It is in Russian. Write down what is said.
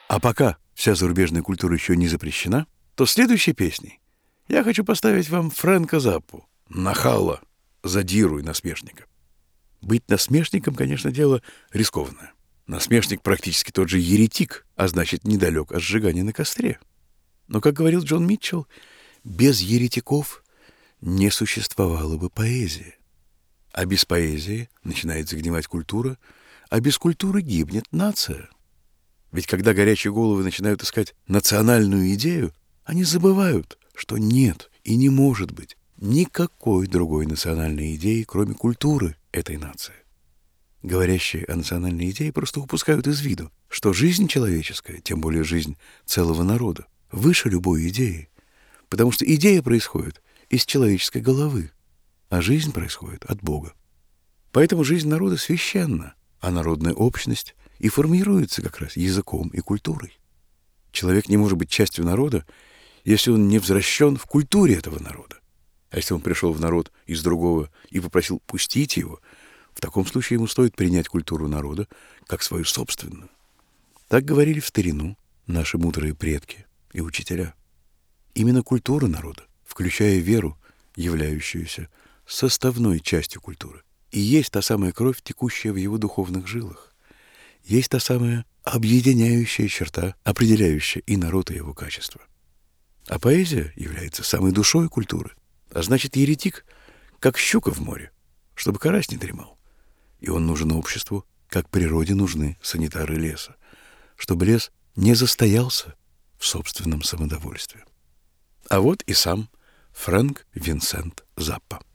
А пока вся зарубежная культура еще не запрещена, то следующей песней я хочу поставить вам Фрэнка Заппу, нахала, задиру и насмешника. Быть насмешником, конечно, дело рискованное. Насмешник практически тот же еретик, а значит, недалек от сжигания на костре. Но, как говорил Джон Митчелл, без еретиков не существовало бы поэзии. А без поэзии начинает загнивать культура, а без культуры гибнет нация. Ведь когда горячие головы начинают искать национальную идею, они забывают, что нет и не может быть никакой другой национальной идеи, кроме культуры этой нации. Говорящие о национальной идее просто упускают из виду, что жизнь человеческая, тем более жизнь целого народа, выше любой идеи, потому что идея происходит из человеческой головы, а жизнь происходит от Бога. Поэтому жизнь народа священна, а народная общность и формируется как раз языком и культурой. Человек не может быть частью народа, если он не взращен в культуре этого народа. А если он пришел в народ из другого и попросил пустить его, в таком случае ему стоит принять культуру народа как свою собственную. Так говорили в старину наши мудрые предки и учителя. Именно культура народа, включая веру, являющуюся составной частью культуры, и есть та самая кровь, текущая в его духовных жилах. Есть та самая объединяющая черта, определяющая и народ, и его качество. А поэзия является самой душой культуры. А значит, еретик, как щука в море, чтобы карась не дремал. И он нужен обществу, как природе нужны санитары леса, чтобы лес не застоялся в собственном самодовольстве. А вот и сам Фрэнк Винсент Заппа.